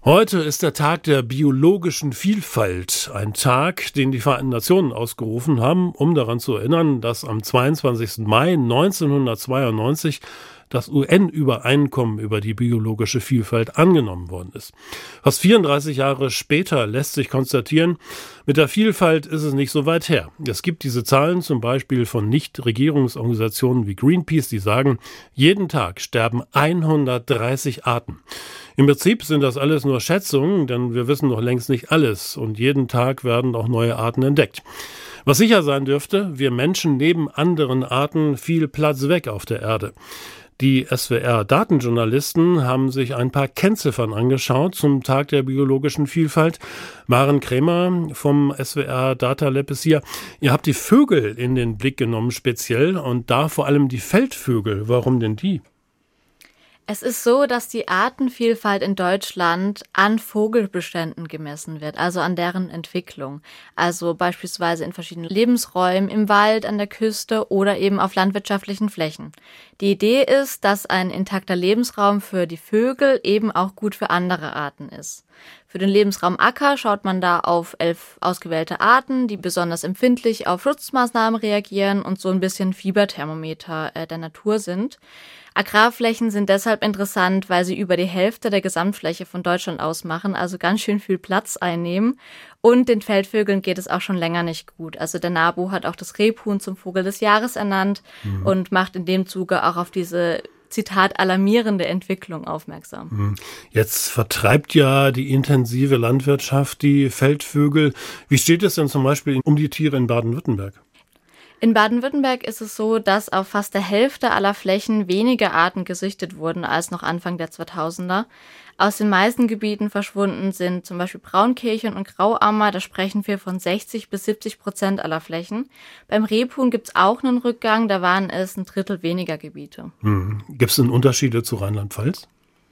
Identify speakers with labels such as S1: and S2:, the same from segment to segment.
S1: Heute ist der Tag der biologischen Vielfalt, ein Tag, den die Vereinten Nationen ausgerufen haben, um daran zu erinnern, dass am 22. Mai 1992 das UN-Übereinkommen über die biologische Vielfalt angenommen worden ist. Fast 34 Jahre später lässt sich konstatieren, mit der Vielfalt ist es nicht so weit her. Es gibt diese Zahlen zum Beispiel von Nichtregierungsorganisationen wie Greenpeace, die sagen, jeden Tag sterben 130 Arten. Im Prinzip sind das alles nur Schätzungen, denn wir wissen noch längst nicht alles und jeden Tag werden auch neue Arten entdeckt. Was sicher sein dürfte, wir Menschen nehmen anderen Arten viel Platz weg auf der Erde. Die SWR-Datenjournalisten haben sich ein paar Kennziffern angeschaut zum Tag der biologischen Vielfalt. Maren Krämer vom SWR Data Lab ist hier. Ihr habt die Vögel in den Blick genommen speziell und da vor allem die Feldvögel. Warum denn die?
S2: Es ist so, dass die Artenvielfalt in Deutschland an Vogelbeständen gemessen wird, also an deren Entwicklung. Also beispielsweise in verschiedenen Lebensräumen, im Wald, an der Küste oder eben auf landwirtschaftlichen Flächen. Die Idee ist, dass ein intakter Lebensraum für die Vögel eben auch gut für andere Arten ist. Für den Lebensraum Acker schaut man da auf 11 ausgewählte Arten, die besonders empfindlich auf Schutzmaßnahmen reagieren und so ein bisschen Fieberthermometer der Natur sind. Agrarflächen sind deshalb interessant, weil sie über die Hälfte der Gesamtfläche von Deutschland ausmachen, also ganz schön viel Platz einnehmen. Und den Feldvögeln geht es auch schon länger nicht gut. Also der NABU hat auch das Rebhuhn zum Vogel des Jahres ernannt und macht in dem Zuge auch auf diese Zitat alarmierende Entwicklung aufmerksam.
S1: Jetzt vertreibt ja die intensive Landwirtschaft die Feldvögel. Wie steht es denn zum Beispiel um die Tiere in Baden-Württemberg?
S2: In Baden-Württemberg ist es so, dass auf fast der Hälfte aller Flächen weniger Arten gesichtet wurden als noch Anfang der 2000er. Aus den meisten Gebieten verschwunden sind zum Beispiel Braunkehlchen und Grauammer, da sprechen wir von 60-70% aller Flächen. Beim Rebhuhn gibt es auch einen Rückgang, da waren es ein Drittel weniger Gebiete.
S1: Gibt es denn Unterschiede zu Rheinland-Pfalz?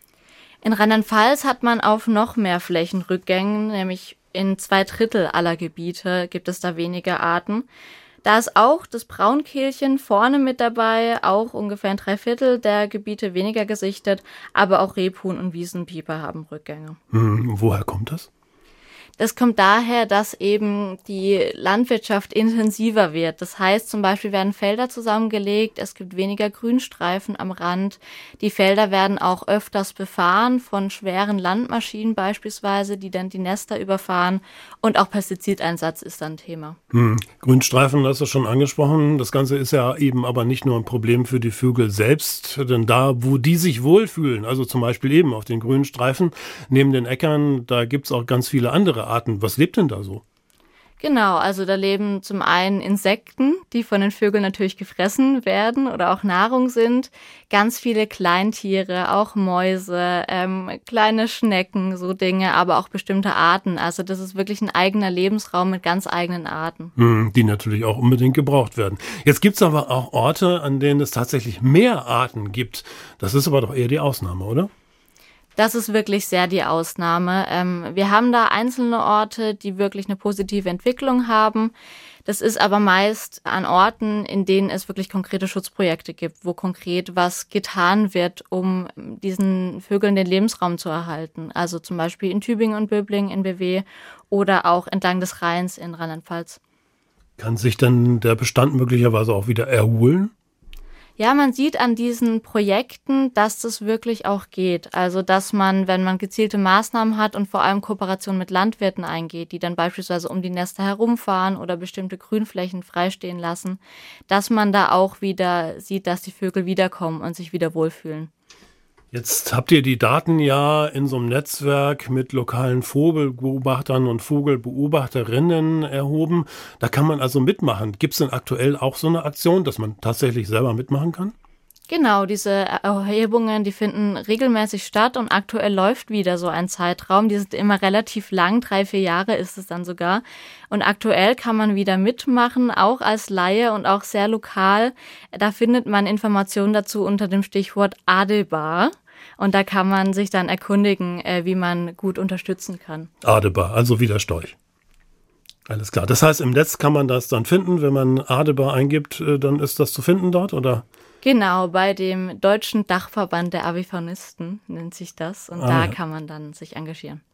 S2: In Rheinland-Pfalz hat man auf noch mehr Flächenrückgängen, nämlich in 2/3 aller Gebiete gibt es da weniger Arten. Da ist auch das Braunkehlchen vorne mit dabei, auch ungefähr ein 3/4 der Gebiete weniger gesichtet, aber auch Rebhuhn und Wiesenpieper haben Rückgänge.
S1: Woher kommt das?
S2: Das kommt daher, dass eben die Landwirtschaft intensiver wird. Das heißt, zum Beispiel werden Felder zusammengelegt, es gibt weniger Grünstreifen am Rand. Die Felder werden auch öfters befahren von schweren Landmaschinen beispielsweise, die dann die Nester überfahren. Und auch Pestizideinsatz ist dann Thema.
S1: Grünstreifen, hast du schon angesprochen. Das Ganze ist ja eben aber nicht nur ein Problem für die Vögel selbst, denn da, wo die sich wohlfühlen, also zum Beispiel eben auf den Grünstreifen, neben den Äckern, da gibt's auch ganz viele andere Arten. Was lebt denn da so?
S2: Genau, also da leben zum einen Insekten, die von den Vögeln natürlich gefressen werden oder auch Nahrung sind. Ganz viele Kleintiere, auch Mäuse, kleine Schnecken, so Dinge, aber auch bestimmte Arten. Also das ist wirklich ein eigener Lebensraum mit ganz eigenen Arten.
S1: Die natürlich auch unbedingt gebraucht werden. Jetzt gibt es aber auch Orte, an denen es tatsächlich mehr Arten gibt. Das ist aber doch eher die Ausnahme, oder?
S2: Das ist wirklich sehr die Ausnahme. Wir haben da einzelne Orte, die wirklich eine positive Entwicklung haben. Das ist aber meist an Orten, in denen es wirklich konkrete Schutzprojekte gibt, wo konkret was getan wird, um diesen Vögeln den Lebensraum zu erhalten. Also zum Beispiel in Tübingen und Böblingen in BW oder auch entlang des Rheins in Rheinland-Pfalz.
S1: Kann sich dann der Bestand möglicherweise auch wieder erholen?
S2: Ja, man sieht an diesen Projekten, dass das wirklich auch geht. Also, dass man, wenn man gezielte Maßnahmen hat und vor allem Kooperation mit Landwirten eingeht, die dann beispielsweise um die Nester herumfahren oder bestimmte Grünflächen freistehen lassen, dass man da auch wieder sieht, dass die Vögel wiederkommen und sich wieder wohlfühlen.
S1: Jetzt habt ihr die Daten ja in so einem Netzwerk mit lokalen Vogelbeobachtern und Vogelbeobachterinnen erhoben. Da kann man also mitmachen. Gibt es denn aktuell auch so eine Aktion, dass man tatsächlich selber mitmachen kann?
S2: Genau, diese Erhebungen, die finden regelmäßig statt und aktuell läuft wieder so ein Zeitraum. Die sind immer relativ lang, 3-4 Jahre ist es dann sogar. Und aktuell kann man wieder mitmachen, auch als Laie und auch sehr lokal. Da findet man Informationen dazu unter dem Stichwort Adelbar. Und da kann man sich dann erkundigen, wie man gut unterstützen kann.
S1: Adebar, also wie der Storch. Alles klar. Das heißt, im Netz kann man das dann finden, wenn man Adebar eingibt, dann ist das zu finden dort, oder?
S2: Genau, bei dem Deutschen Dachverband der Avifaunisten nennt sich das. Und da kann man dann sich engagieren.